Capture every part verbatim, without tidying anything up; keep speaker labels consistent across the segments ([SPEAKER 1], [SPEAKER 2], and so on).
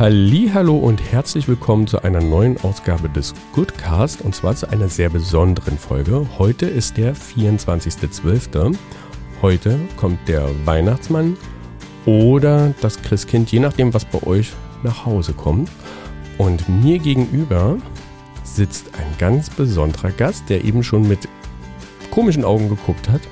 [SPEAKER 1] Hallihallo und herzlich willkommen zu einer neuen Ausgabe des Goodcast und zwar zu einer sehr besonderen Folge. Heute ist der vierundzwanzigster zwölfter Heute kommt der Weihnachtsmann oder das Christkind, je nachdem, was bei euch nach Hause kommt. Und mir gegenüber sitzt ein ganz besonderer Gast, der eben schon mit komischen Augen geguckt hat.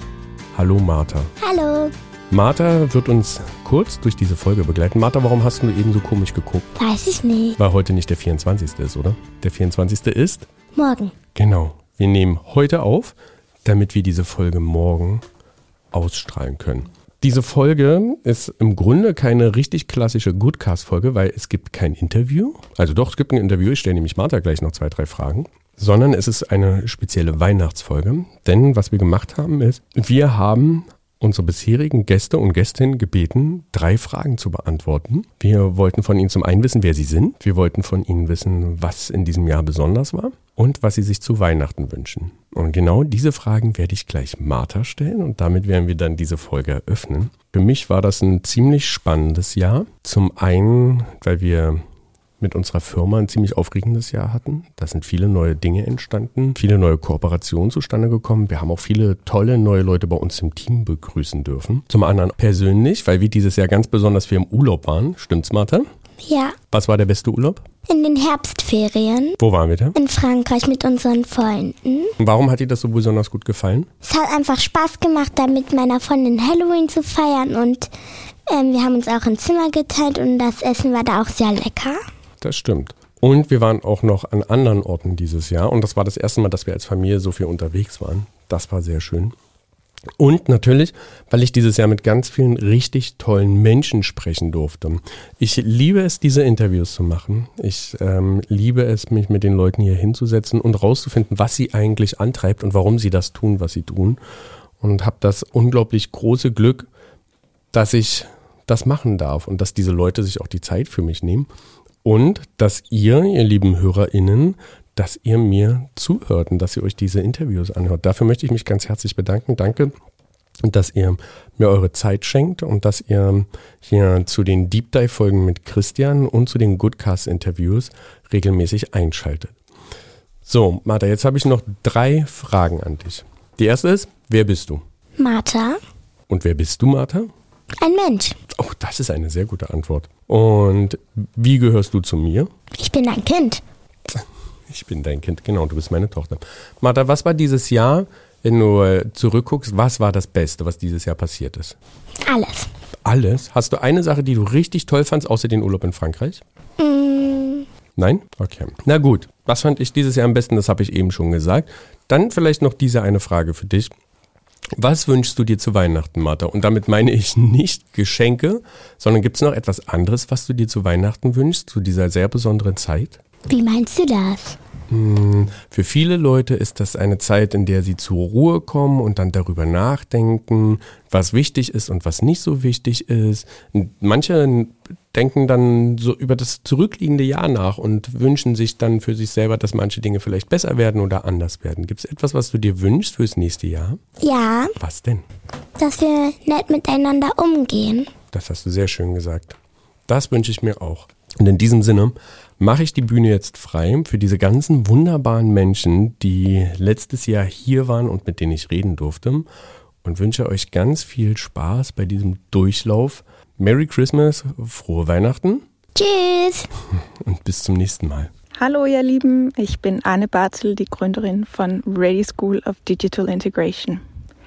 [SPEAKER 1] Hallo Martha.
[SPEAKER 2] Hallo.
[SPEAKER 1] Martha wird uns kurz durch diese Folge begleiten. Martha, warum hast du eben so komisch geguckt?
[SPEAKER 2] Weiß ich nicht.
[SPEAKER 1] Weil heute nicht der vierundzwanzigste ist, oder? Der vierundzwanzigste ist?
[SPEAKER 2] Morgen.
[SPEAKER 1] Genau. Wir nehmen heute auf, damit wir diese Folge morgen ausstrahlen können. Diese Folge ist im Grunde keine richtig klassische Goodcast-Folge, weil es gibt kein Interview. Also doch, es gibt ein Interview. Ich stelle nämlich Martha gleich noch zwei, drei Fragen. Sondern es ist eine spezielle Weihnachtsfolge. Denn was wir gemacht haben ist, wir haben unsere bisherigen Gäste und Gästinnen gebeten, drei Fragen zu beantworten. Wir wollten von ihnen zum einen wissen, wer sie sind. Wir wollten von ihnen wissen, was in diesem Jahr besonders war und was sie sich zu Weihnachten wünschen. Und genau diese Fragen werde ich gleich Martha stellen und damit werden wir dann diese Folge eröffnen. Für mich war das ein ziemlich spannendes Jahr. Zum einen, weil wir mit unserer Firma ein ziemlich aufregendes Jahr hatten. Da sind viele neue Dinge entstanden, viele neue Kooperationen zustande gekommen. Wir haben auch viele tolle neue Leute bei uns im Team begrüßen dürfen. Zum anderen persönlich, weil wir dieses Jahr ganz besonders viel im Urlaub waren. Stimmt's, Martha?
[SPEAKER 2] Ja.
[SPEAKER 1] Was war der beste Urlaub?
[SPEAKER 2] In den Herbstferien.
[SPEAKER 1] Wo waren wir da?
[SPEAKER 2] In Frankreich mit unseren Freunden.
[SPEAKER 1] Warum hat dir das so besonders gut gefallen?
[SPEAKER 2] Es hat einfach Spaß gemacht, da mit meiner Freundin Halloween zu feiern und ähm, wir haben uns auch ein Zimmer geteilt und das Essen war da auch sehr lecker.
[SPEAKER 1] Das stimmt. Und wir waren auch noch an anderen Orten dieses Jahr. Und das war das erste Mal, dass wir als Familie so viel unterwegs waren. Das war sehr schön. Und natürlich, weil ich dieses Jahr mit ganz vielen richtig tollen Menschen sprechen durfte. Ich liebe es, diese Interviews zu machen. Ich ähm, liebe es, mich mit den Leuten hier hinzusetzen und rauszufinden, was sie eigentlich antreibt und warum sie das tun, was sie tun. Und habe das unglaublich große Glück, dass ich das machen darf und dass diese Leute sich auch die Zeit für mich nehmen. Und dass ihr, ihr lieben HörerInnen, dass ihr mir zuhört und dass ihr euch diese Interviews anhört. Dafür möchte ich mich ganz herzlich bedanken. Danke, dass ihr mir eure Zeit schenkt und dass ihr hier zu den Deep Dive-Folgen mit Christian und zu den Goodcast-Interviews regelmäßig einschaltet. So, Martha, jetzt habe ich noch drei Fragen an dich. Die erste ist, wer bist du?
[SPEAKER 2] Martha.
[SPEAKER 1] Und wer bist du, Martha?
[SPEAKER 2] Ein Mensch.
[SPEAKER 1] Oh, das ist eine sehr gute Antwort. Und wie gehörst du zu mir?
[SPEAKER 2] Ich bin dein Kind.
[SPEAKER 1] Ich bin dein Kind, genau, du bist meine Tochter. Martha, was war dieses Jahr, wenn du zurückguckst, was war das Beste, was dieses Jahr passiert ist?
[SPEAKER 2] Alles.
[SPEAKER 1] Alles? Hast du eine Sache, die du richtig toll fandst, außer den Urlaub in Frankreich?
[SPEAKER 2] Mm.
[SPEAKER 1] Nein? Okay. Na gut, was fand ich dieses Jahr am besten, das habe ich eben schon gesagt. Dann vielleicht noch diese eine Frage für dich. Was wünschst du dir zu Weihnachten, Martha? Und damit meine ich nicht Geschenke, sondern gibt es noch etwas anderes, was du dir zu Weihnachten wünschst, zu dieser sehr besonderen Zeit?
[SPEAKER 2] Wie meinst du das?
[SPEAKER 1] Hm, für viele Leute ist das eine Zeit, in der sie zur Ruhe kommen und dann darüber nachdenken, was wichtig ist und was nicht so wichtig ist. Manche denken dann so über das zurückliegende Jahr nach und wünschen sich dann für sich selber, dass manche Dinge vielleicht besser werden oder anders werden. Gibt es etwas, was du dir wünschst fürs nächste Jahr?
[SPEAKER 2] Ja.
[SPEAKER 1] Was denn?
[SPEAKER 2] Dass wir nett miteinander umgehen.
[SPEAKER 1] Das hast du sehr schön gesagt. Das wünsche ich mir auch. Und in diesem Sinne mache ich die Bühne jetzt frei für diese ganzen wunderbaren Menschen, die letztes Jahr hier waren und mit denen ich reden durfte. Und wünsche euch ganz viel Spaß bei diesem Durchlauf. Merry Christmas, frohe Weihnachten.
[SPEAKER 2] Tschüss.
[SPEAKER 1] Und bis zum nächsten Mal.
[SPEAKER 3] Hallo ihr Lieben, ich bin Anne Barzel, die Gründerin von Ready School of Digital Integration.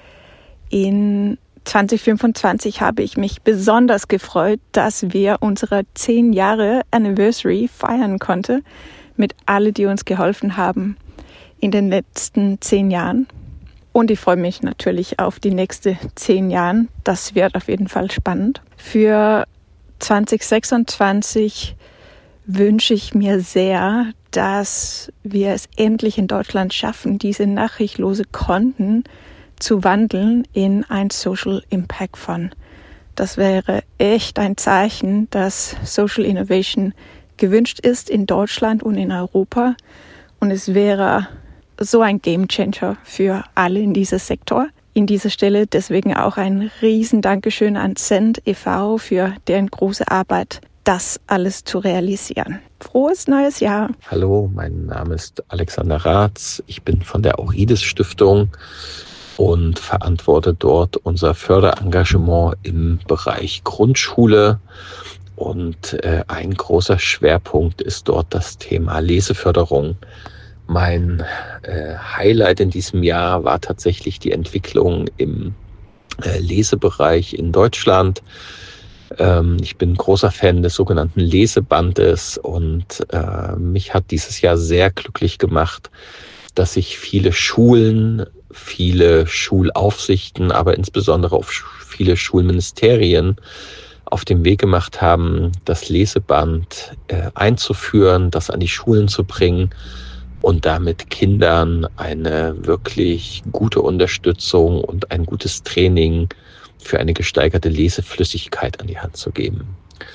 [SPEAKER 3] In zwanzig fünfundzwanzig habe ich mich besonders gefreut, dass wir unsere zehn Jahre Anniversary feiern konnten mit allen, die uns geholfen haben in den letzten zehn Jahren. Und ich freue mich natürlich auf die nächsten zehn Jahre. Das wird auf jeden Fall spannend. Für zwanzig sechsundzwanzig wünsche ich mir sehr, dass wir es endlich in Deutschland schaffen, diese nachrichtlose Konten zu wandeln in ein Social Impact Fund. Das wäre echt ein Zeichen, dass Social Innovation gewünscht ist in Deutschland und in Europa. Und es wäre so ein Game Changer für alle in diesem Sektor. In dieser Stelle deswegen auch ein riesen Dankeschön an Cent e V für deren große Arbeit das alles zu realisieren. Frohes neues Jahr!
[SPEAKER 4] Hallo, mein Name ist Alexander Ratz. Ich bin von der Aurides Stiftung und verantworte dort unser Förderengagement im Bereich Grundschule. Und äh, ein großer Schwerpunkt ist dort das Thema Leseförderung. Mein äh, Highlight in diesem Jahr war tatsächlich die Entwicklung im äh, Lesebereich in Deutschland. Ähm, ich bin großer Fan des sogenannten Lesebandes und äh, mich hat dieses Jahr sehr glücklich gemacht, dass sich viele Schulen, viele Schulaufsichten, aber insbesondere auch viele Schulministerien auf den Weg gemacht haben, das Leseband äh, einzuführen, das an die Schulen zu bringen und damit Kindern eine wirklich gute Unterstützung und ein gutes Training für eine gesteigerte Leseflüssigkeit an die Hand zu geben.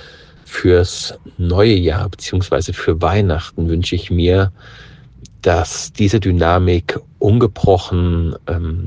[SPEAKER 4] Fürs neue Jahr bzw. für Weihnachten wünsche ich mir, dass diese Dynamik ungebrochen ähm,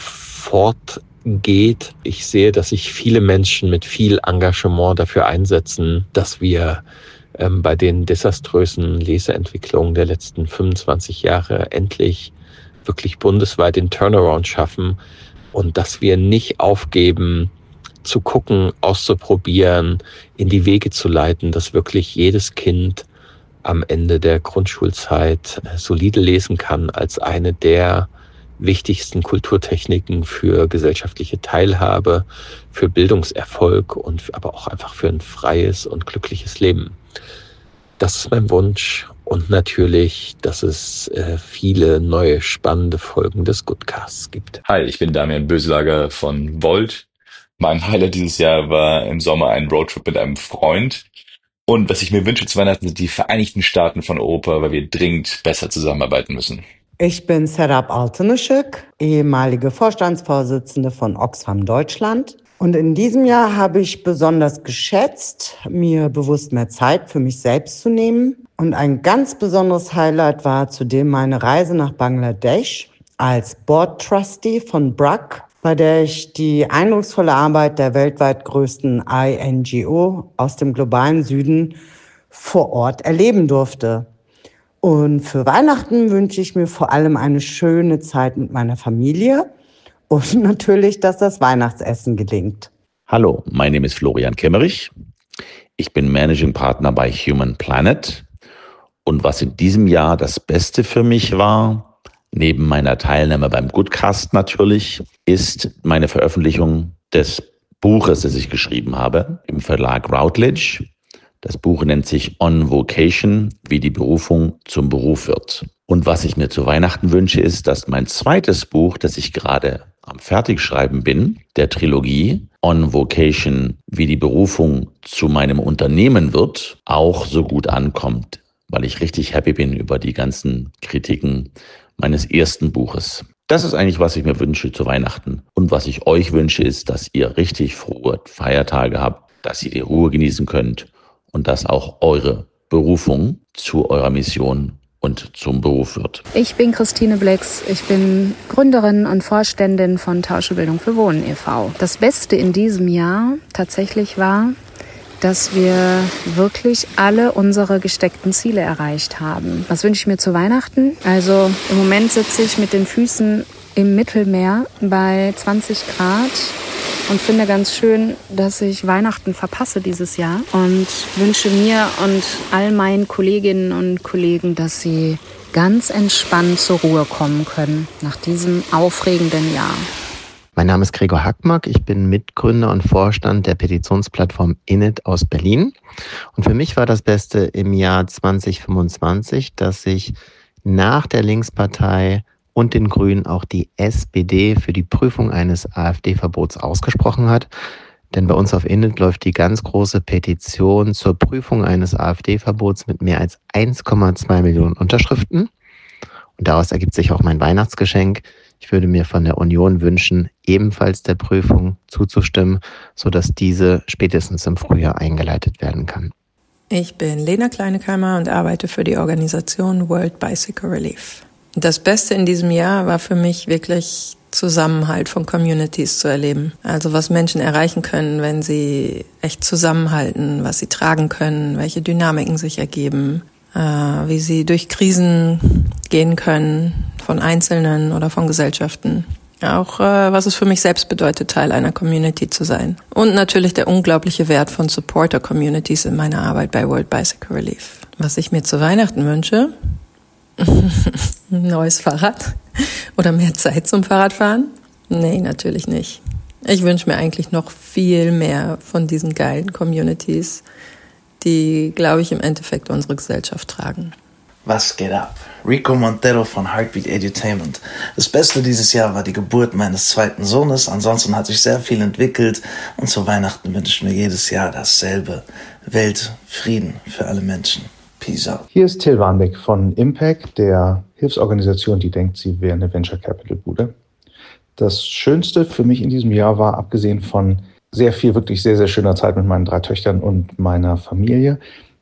[SPEAKER 4] fortgeht. Ich sehe, dass sich viele Menschen mit viel Engagement dafür einsetzen, dass wir ähm, bei den desaströsen Leseentwicklungen der letzten fünfundzwanzig Jahre endlich wirklich bundesweit den Turnaround schaffen und dass wir nicht aufgeben, zu gucken, auszuprobieren, in die Wege zu leiten, dass wirklich jedes Kind am Ende der Grundschulzeit solide lesen kann als eine der wichtigsten Kulturtechniken für gesellschaftliche Teilhabe, für Bildungserfolg und aber auch einfach für ein freies und glückliches Leben. Das ist mein Wunsch und natürlich, dass es äh, viele neue spannende Folgen des Goodcasts gibt.
[SPEAKER 5] Hi, ich bin Damian Böselager von Volt. Mein Highlight dieses Jahr war im Sommer ein Roadtrip mit einem Freund. Und was ich mir wünsche zu Weihnachten sind die Vereinigten Staaten von Europa, weil wir dringend besser zusammenarbeiten müssen.
[SPEAKER 6] Ich bin Serap Altınaşık, ehemalige Vorstandsvorsitzende von Oxfam Deutschland. Und in diesem Jahr habe ich besonders geschätzt, mir bewusst mehr Zeit für mich selbst zu nehmen. Und ein ganz besonderes Highlight war zudem meine Reise nach Bangladesch als Board Trustee von B R A C, bei der ich die eindrucksvolle Arbeit der weltweit größten I N G O aus dem globalen Süden vor Ort erleben durfte. Und für Weihnachten wünsche ich mir vor allem eine schöne Zeit mit meiner Familie und natürlich, dass das Weihnachtsessen gelingt.
[SPEAKER 7] Hallo, mein Name ist Florian Kemmerich. Ich bin Managing Partner bei Human Planet. Und was in diesem Jahr das Beste für mich war, neben meiner Teilnahme beim Goodcast natürlich, ist meine Veröffentlichung des Buches, das ich geschrieben habe, im Verlag Routledge. Das Buch nennt sich On Vocation, wie die Berufung zum Beruf wird. Und was ich mir zu Weihnachten wünsche, ist, dass mein zweites Buch, das ich gerade am Fertigschreiben bin, der Trilogie On Vocation, wie die Berufung zu meinem Unternehmen wird, auch so gut ankommt, weil ich richtig happy bin über die ganzen Kritiken meines ersten Buches. Das ist eigentlich, was ich mir wünsche zu Weihnachten. Und was ich euch wünsche, ist, dass ihr richtig frohe Feiertage habt, dass ihr die Ruhe genießen könnt und dass auch eure Berufung zu eurer Mission und zum Beruf wird.
[SPEAKER 8] Ich bin Christine Blex. Ich bin Gründerin und Vorständin von Tauschebildung für Wohnen e V Das Beste in diesem Jahr tatsächlich war, dass wir wirklich alle unsere gesteckten Ziele erreicht haben. Was wünsche ich mir zu Weihnachten? Also im Moment sitze ich mit den Füßen im Mittelmeer bei zwanzig Grad und finde ganz schön, dass ich Weihnachten verpasse dieses Jahr und wünsche mir und all meinen Kolleginnen und Kollegen, dass sie ganz entspannt zur Ruhe kommen können nach diesem aufregenden Jahr.
[SPEAKER 9] Mein Name ist Gregor Hackmack, ich bin Mitgründer und Vorstand der Petitionsplattform Init aus Berlin. Und für mich war das Beste im Jahr zwanzig fünfundzwanzig, dass sich nach der Linkspartei und den Grünen auch die S P D für die Prüfung eines AfD-Verbots ausgesprochen hat. Denn bei uns auf Init läuft die ganz große Petition zur Prüfung eines AfD-Verbots mit mehr als eins Komma zwei Millionen Unterschriften. Und daraus ergibt sich auch mein Weihnachtsgeschenk. Ich würde mir von der Union wünschen, ebenfalls der Prüfung zuzustimmen, sodass diese spätestens im Frühjahr eingeleitet werden kann.
[SPEAKER 10] Ich bin Lena Kleinekeimer und arbeite für die Organisation World Bicycle Relief. Das Beste in diesem Jahr war für mich wirklich Zusammenhalt von Communities zu erleben. Also was Menschen erreichen können, wenn sie echt zusammenhalten, was sie tragen können, welche Dynamiken sich ergeben, äh, wie sie durch Krisen gehen können, von Einzelnen oder von Gesellschaften. Auch äh, was es für mich selbst bedeutet, Teil einer Community zu sein. Und natürlich der unglaubliche Wert von Supporter-Communities in meiner Arbeit bei World Bicycle Relief. Was ich mir zu Weihnachten wünsche, ein neues Fahrrad oder mehr Zeit zum Fahrradfahren? Nee, natürlich nicht. Ich wünsche mir eigentlich noch viel mehr von diesen geilen Communities, die, glaube ich, im Endeffekt unsere Gesellschaft tragen.
[SPEAKER 11] Was geht ab? Rico Montero von Heartbeat Edutainment. Das Beste dieses Jahr war die Geburt meines zweiten Sohnes. Ansonsten hat sich sehr viel entwickelt. Und zu Weihnachten wünsche ich mir jedes Jahr dasselbe. Weltfrieden für alle Menschen. Peace out.
[SPEAKER 12] Hier ist Till Warnbeck von Impact, der Hilfsorganisation, die denkt, sie wäre eine Venture Capital Bude. Das Schönste für mich in diesem Jahr war, abgesehen von sehr viel, wirklich sehr, sehr schöner Zeit mit meinen drei Töchtern und meiner Familie,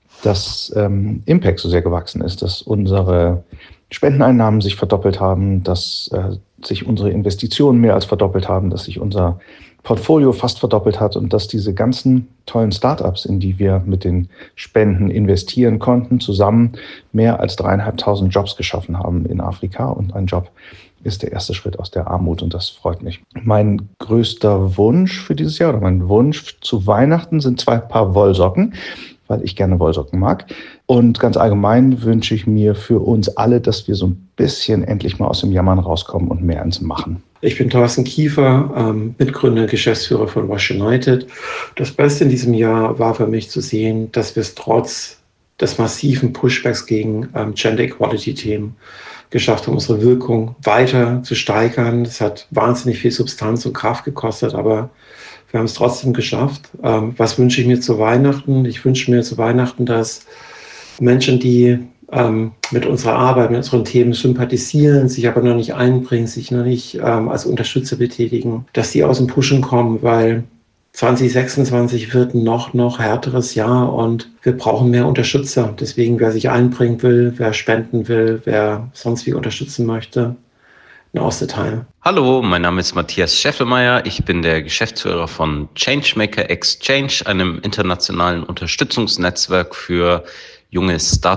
[SPEAKER 12] dass ähm, Impact so sehr gewachsen ist, dass unsere Spendeneinnahmen sich verdoppelt haben, dass äh, sich unsere Investitionen mehr als verdoppelt haben, dass sich unser Portfolio fast verdoppelt hat und dass diese ganzen tollen Startups, in die wir mit den Spenden investieren konnten, zusammen mehr als dreieinhalbtausend Jobs geschaffen haben in Afrika. Und ein Job ist der erste Schritt aus der Armut und das freut mich. Mein größter Wunsch für dieses Jahr oder mein Wunsch zu Weihnachten sind zwei Paar Wollsocken, weil ich gerne Wollsocken mag. Und ganz allgemein wünsche ich mir für uns alle, dass wir so ein bisschen endlich mal aus dem Jammern rauskommen und mehr ins Machen.
[SPEAKER 13] Ich bin Thorsten Kiefer, ähm, Mitgründer, Geschäftsführer von Wash United. Das Beste in diesem Jahr war für mich zu sehen, dass wir es trotz des massiven Pushbacks gegen ähm, Gender Equality-Themen geschafft haben, unsere Wirkung weiter zu steigern. Es hat wahnsinnig viel Substanz und Kraft gekostet, aber wir haben es trotzdem geschafft. Ähm, was wünsche ich mir zu Weihnachten? Ich wünsche mir zu Weihnachten, dass Menschen, die ähm, mit unserer Arbeit, mit unseren Themen sympathisieren, sich aber noch nicht einbringen, sich noch nicht ähm, als Unterstützer betätigen, dass die aus dem Pushen kommen, weil zwanzig sechsundzwanzig wird noch, noch härteres Jahr und wir brauchen mehr Unterstützer. Deswegen, wer sich einbringen will, wer spenden will, wer sonst wie unterstützen möchte, now's the time.
[SPEAKER 14] Hallo, mein Name ist Matthias Scheffelmeier. Ich bin der Geschäftsführer von Changemaker Exchange, einem internationalen Unterstützungsnetzwerk für junge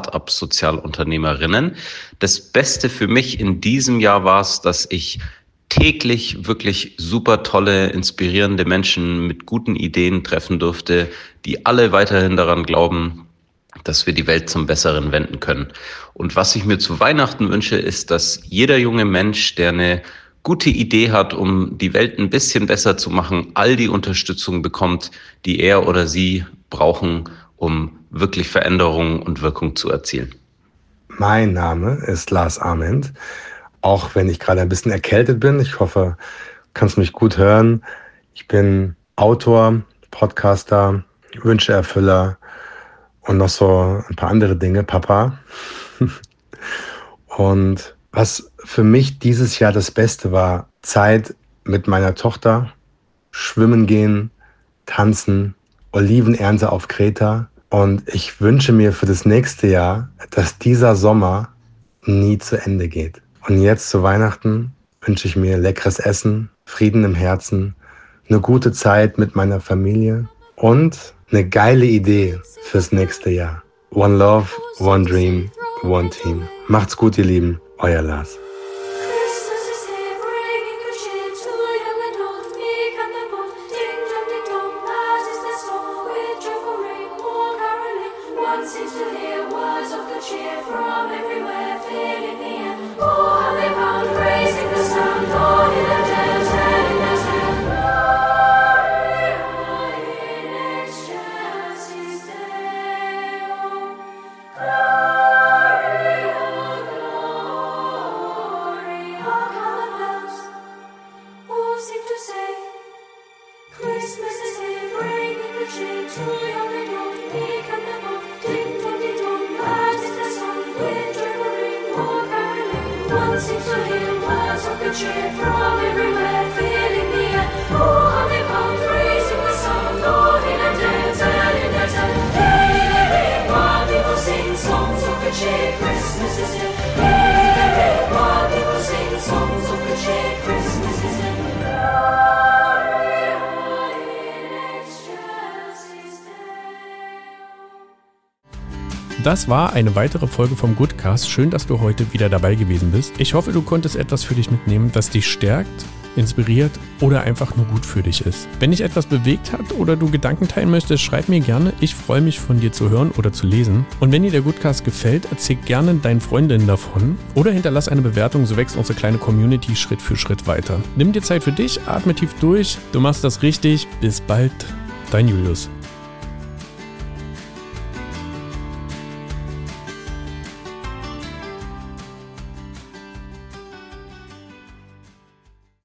[SPEAKER 14] Start-up-Sozialunternehmerinnen. Das Beste für mich in diesem Jahr war es, dass ich täglich wirklich super tolle, inspirierende Menschen mit guten Ideen treffen durfte, die alle weiterhin daran glauben, dass wir die Welt zum Besseren wenden können. Und was ich mir zu Weihnachten wünsche, ist, dass jeder junge Mensch, der eine gute Idee hat, um die Welt ein bisschen besser zu machen, all die Unterstützung bekommt, die er oder sie brauchen, um wirklich Veränderungen und Wirkung zu erzielen.
[SPEAKER 15] Mein Name ist Lars Ament, auch wenn ich gerade ein bisschen erkältet bin. Ich hoffe, du kannst mich gut hören. Ich bin Autor, Podcaster, Wünscheerfüller und noch so ein paar andere Dinge, Papa. Und was für mich dieses Jahr das Beste war, Zeit mit meiner Tochter, schwimmen gehen, tanzen, Olivenernte auf Kreta. Und ich wünsche mir für das nächste Jahr, dass dieser Sommer nie zu Ende geht. Und jetzt zu Weihnachten wünsche ich mir leckeres Essen, Frieden im Herzen, eine gute Zeit mit meiner Familie und eine geile Idee fürs nächste Jahr. One Love, One Dream, One Team. Macht's gut, ihr Lieben. Euer Lars.
[SPEAKER 16] Christmas is
[SPEAKER 1] Das war eine weitere Folge vom Goodcast. Schön, dass du heute wieder dabei gewesen bist. Ich hoffe, du konntest etwas für dich mitnehmen, das dich stärkt, inspiriert oder einfach nur gut für dich ist. Wenn dich etwas bewegt hat oder du Gedanken teilen möchtest, schreib mir gerne. Ich freue mich, von dir zu hören oder zu lesen. Und wenn dir der Goodcast gefällt, erzähl gerne deinen Freundinnen davon oder hinterlass eine Bewertung, so wächst unsere kleine Community Schritt für Schritt weiter. Nimm dir Zeit für dich, atme tief durch, du machst das richtig. Bis bald, dein Julius.